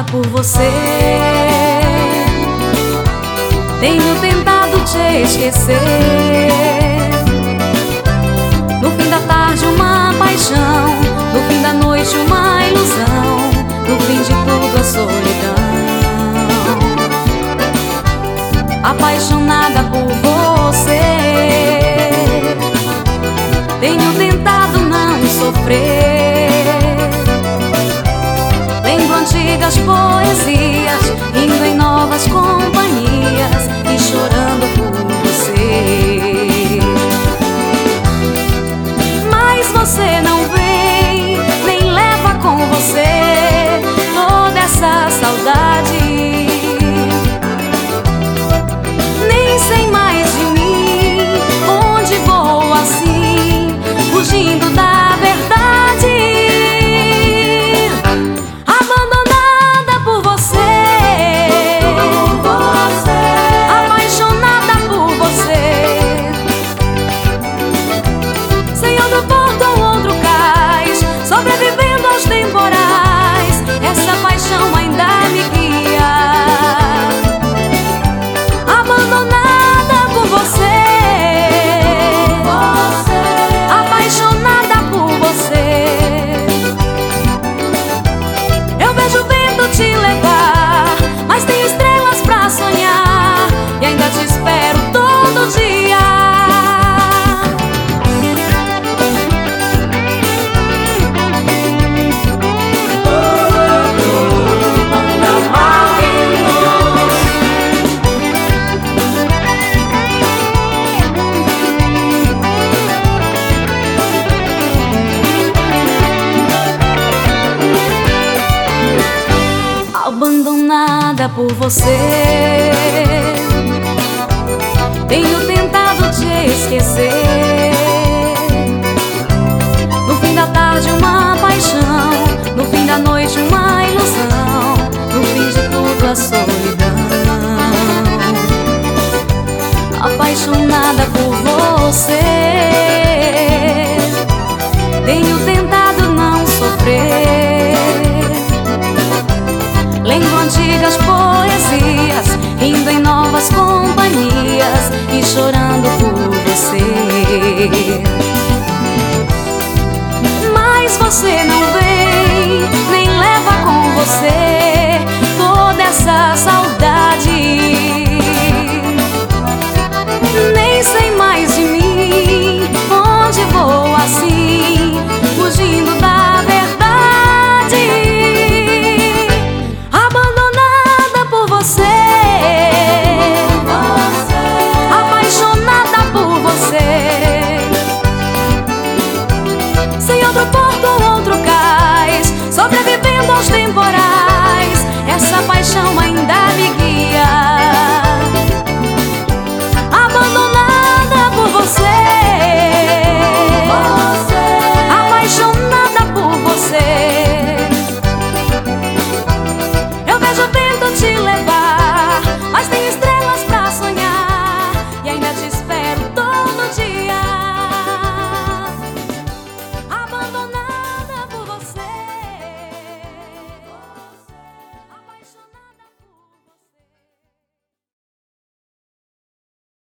por você. Tenho tentado te esquecer. No fim da tarde uma paixão, no fim da noite uma ilusão, no fim de tudo a solidão. Apaixonada por você, tenho tentado não sofrer. Lendo antigas poesias, indo em novas companhias e chorando por você. Mas você não vem, nem leva com você toda essa saudade. Nem sei mais de mim, onde vou assim, fugindo da verdade. Abandonada por você, apaixonada por você. Senhor do porto ou outro cais, sobrevivendo aos temporais, essa paixão ainda me guia. Abandonada por você, apaixonada por você. Eu vejo o vento te levar, mas tem estrelas pra sonhar, e ainda te espero todo dia. Abandonada por você, tenho tentado te esquecer. No fim da tarde uma paixão, no fim da noite uma ilusão, no fim de tudo a solidão. Apaixonada por você, tenho tentado não sofrer. Lendo antigas poesias, indo em novas companhias e chorando por você. Mas você não vem, nem leva com você